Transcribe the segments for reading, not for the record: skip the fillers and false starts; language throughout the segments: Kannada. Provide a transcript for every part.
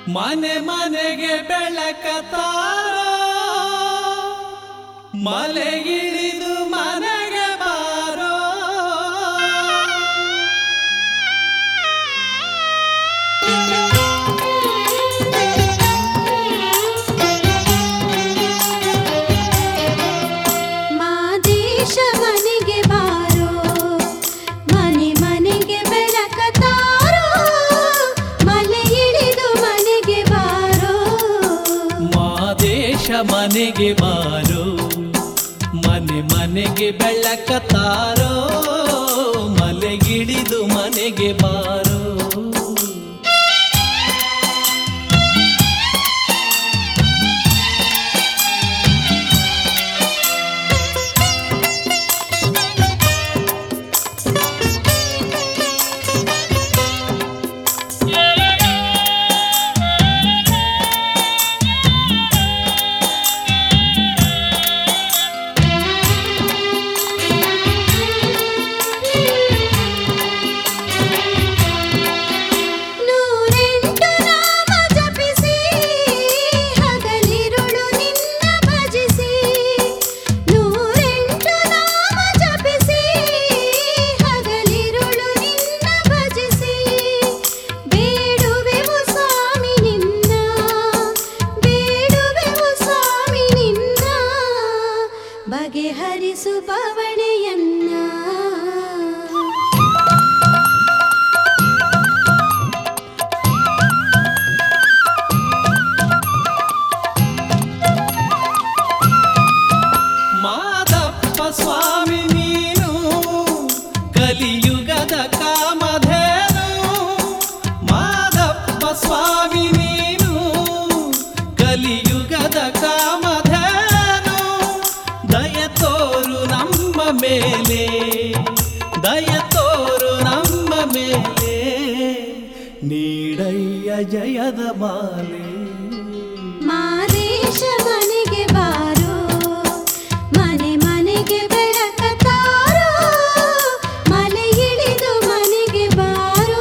ಮನೆ ಮನೆಗೆ ಬೆಳಕ ತಾರೋ ಮಲೆಗಿಳಿದು ಮನೆಗೆ ಬಾರೋ ಮಾದೇಶ ಮನೆಗೆ ಬಾರೋ ಮನೆ ಮನೆಗೆ ಬೆಳಕ ತಾರೋ ಮಲೆ ಇಳಿದು ಮನೆಗೆ ಬಾರೋ ಮಾದೇಶ ಮನೆಗೆ ಬಾರೋ ಮನೆ ಮನೆಗೆ ಬೆಳಕ ತಾರೋ ಮಲೆಗಿಳಿದು ಮನೆಗೆ ಬಾರೋ ಬಗೆಹರಿಸು ಬವಣೆಯನ್ನ ಮಾದಪ್ಪ ಸ್ವಾಮಿ ನೀನು ಕಲಿಯುಗದ ಕಾಮಧೇನು ಮಾದಪ್ಪ ಸ್ವಾಮಿ ನೀನು ಕಲಿಯುಗದ ಕಾಮಧೇನು ದಯ ತೋರು ನಮ್ಮ ಮೇಲೆ ದಯ ತೋರು ನಮ್ಮ ಮೇಲೆ ನೀಡಯ್ಯ ಜಯದ ಮಾಲೆ ಮಾದೇಶ ಮನೆಗೆ ಬಾರೋ ಮನೆ ಮನೆಗೆ ಬೆಳಕ ತಾರೋ ಮಲೆ ಇಳಿದು ಮನೆಗೆ ಬಾರೋ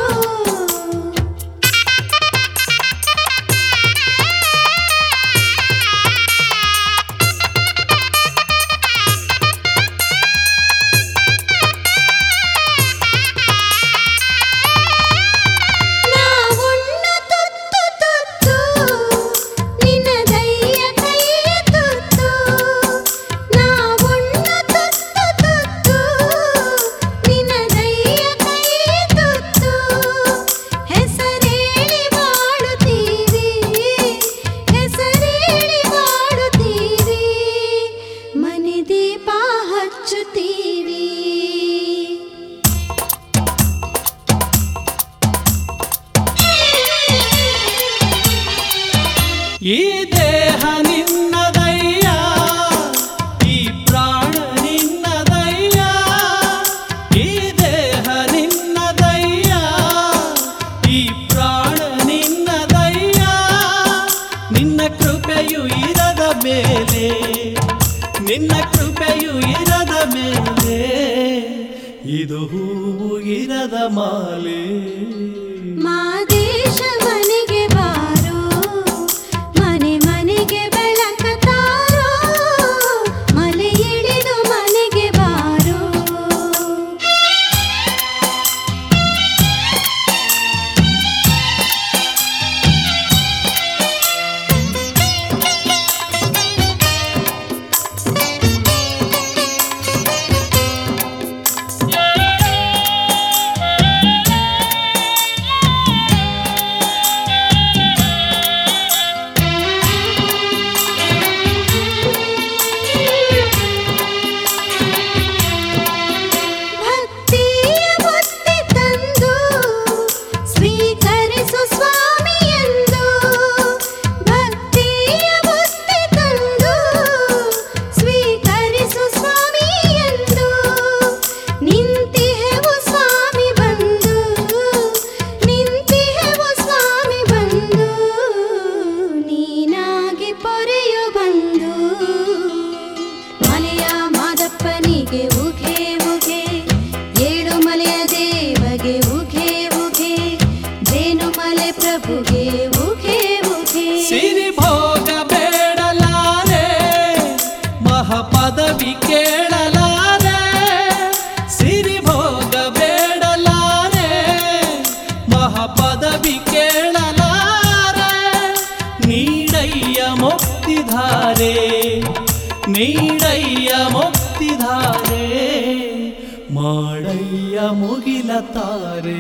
ಈ ದೇಹ ನಿನ್ನದಯ್ಯ ಈ ಪ್ರಾಣ ನಿನ್ನದಯ್ಯ ಈ ದೇಹ ನಿನ್ನದಯ್ಯ ಈ ಪ್ರಾಣ ನಿನ್ನದಯ್ಯ ನಿನ್ನ ಕೃಪೆಯು ಇರದ ಮೇಲೆ ನಿನ್ನ ಕೃಪೆಯು ಇರದ ಮೇಲೆ ಇದು ಹೂವು ಇರದ ಮಾಲೆ ಮಾದೇಶ ಮನೆಗೆ ಬಾರೋ ಮನೆ ಮನೆಗೆ ಬೆಳಕ ತಾರೋ ಮಲೆ ಇಳಿದು ಮನೆಗೆ ಬಾರೋ ಪ್ರಭುಗೆ ಉಘೆ ಕೇಳಲಾರೆ ಸಿರಿ ಭೋಗ ಬೇಡಲಾರೆ ಮಹಾಪದವಿ ಕೇಳಲಾರೆ ನೀಡಯ್ಯ ಮುಕ್ತಿಧಾರೆ ನೀಡಯ್ಯ ಮುಕ್ತಿಧಾರೆ ಮಾಡಯ್ಯ ಮುಗಿಲ ತಾರೆ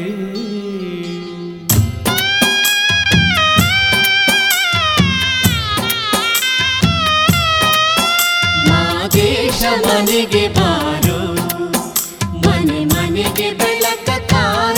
ಮಾದೇಶ ಮನೆಗೆ ಬಾರೋ ಮನೆ ಮನೆಗೆ ಬೆಳಕ ತಾರೋ